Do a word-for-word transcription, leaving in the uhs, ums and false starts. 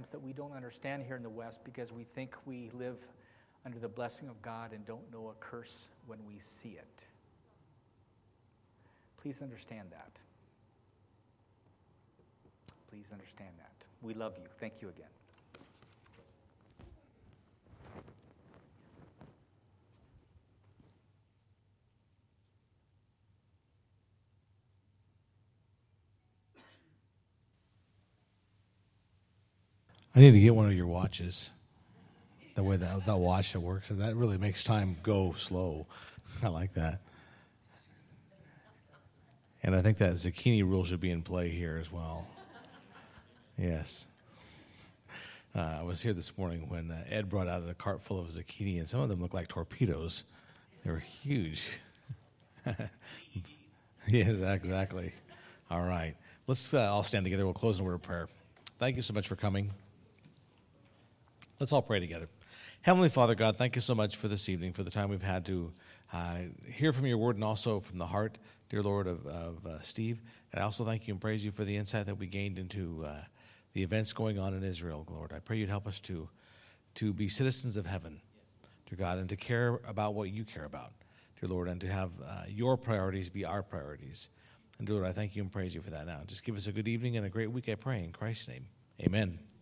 times that we don't understand here in the West because we think we live under the blessing of God and don't know a curse when we see it. Please understand that. Please understand that. We love you. Thank you again. I need to get one of your watches. The way that that watch that works, and that really makes time go slow. I like that. And I think that zucchini rule should be in play here as well. Yes. Uh, I was here this morning when uh, Ed brought out a cart full of zucchini, and some of them looked like torpedoes. They were huge. Yes, exactly. All right. Let's uh, all stand together. We'll close in a word of prayer. Thank you so much for coming. Let's all pray together. Heavenly Father God, thank you so much for this evening, for the time we've had to uh, hear from your word and also from the heart, dear Lord, of, of uh, Steve. And I also thank you and praise you for the insight that we gained into uh, the events going on in Israel, Lord. I pray you'd help us to, to be citizens of heaven, dear God, and to care about what you care about, dear Lord, and to have uh, your priorities be our priorities. And dear Lord, I thank you and praise you for that now. Just give us a good evening and a great week, I pray, in Christ's name. Amen.